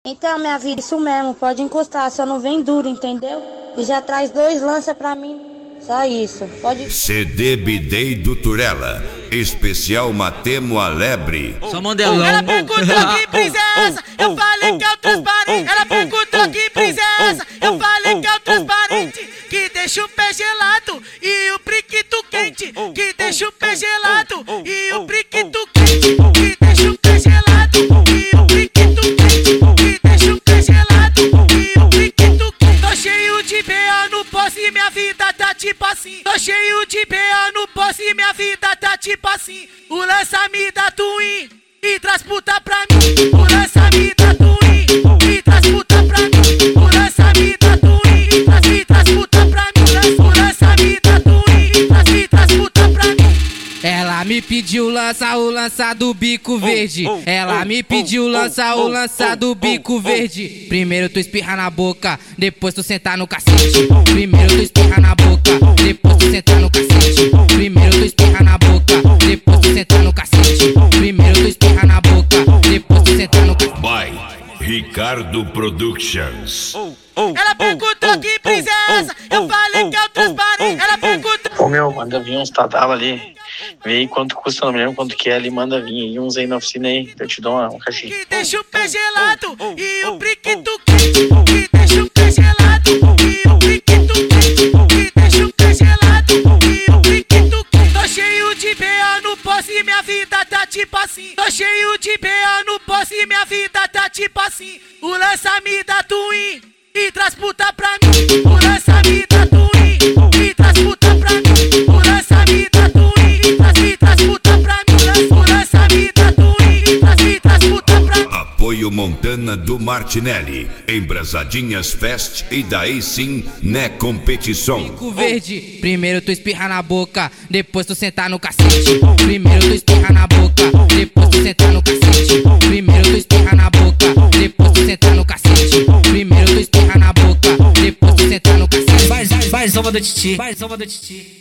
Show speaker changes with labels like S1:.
S1: Então, minha vida, isso mesmo, pode encostar, só não vem duro, entendeu? E já traz 2 lança pra mim, só isso, pode...
S2: CD Bidei do Turela, especial Matemo a Lebre.
S3: Só mandelão.
S4: Ela perguntou que princesa, eu falei que é o transparente. Ela perguntou que princesa, eu falei que é o transparente. Que deixa o pé gelado e o priquito quente. Que deixa o pé gelado e o priquito quente. Que deixa o pé gelado e o priquito quente. Que deixa o pé gelado e o priquito quente. Tô cheio de BA no posse e minha vida tá tipo assim. Tô cheio de BA no posse e minha vida tá tipo assim. O lança me dá twin e traz puta pra mim. O lança me dá twin e traz puta pra mim. O lança me dá twin e traz puta pra mim. O lança me dá twin e traz puta pra mim.
S5: Ela me pediu lança o lança do bico verde. Ela me pediu lança o lança do bico verde. Primeiro tu espirra na boca, depois tu sentar no cacete. Primeiro tu espirra na boca, depois tu sentar no cacete. Primeiro tu espirra na boca, depois tu sentar no cacete. Primeiro tu espirra na boca, depois tu sentar no cacete.
S2: By Ricardo Productions.
S4: Ela perguntou que princesa, eu falei que é o transparente. Ela perguntou...
S6: Ô meu, manda vir uns tadala ali. Vê aí quanto custa, não me lembro quanto que é ali, manda vir aí uns aí na oficina aí, eu te dou um cachinho.
S4: Que deixa o pé gelado e o priquito quente. Que deixa o pé gelado e o priquito quente. Que deixa o pé gelado e o priquito quente. Tô cheio de BA no posse e minha vida tá tipo assim. Tô cheio de BA no posse e minha vida tá tipo assim. O lança me dá twin e traz puta pra mim. O lança me dá twin e traz puta pra mim. O lança me dá twin e traz puta pra mim. O lança me dá twin e traz puta pra mim.
S2: Apoio Montana do Martinelli, Embrasadinhas Fest e daí sim, né competição.
S5: Bico verde. Primeiro tu espirra na boca, depois tu sentar no cacete. Primeiro tu espirra na boca, depois tu sentar no cacete. Primeiro tu espirra na boca, depois tu sentar no cacete. Primeiro tu espirra na boca, depois tu sentar no cacete.
S3: Vai, zoma do titi. Vai, zoma do titi.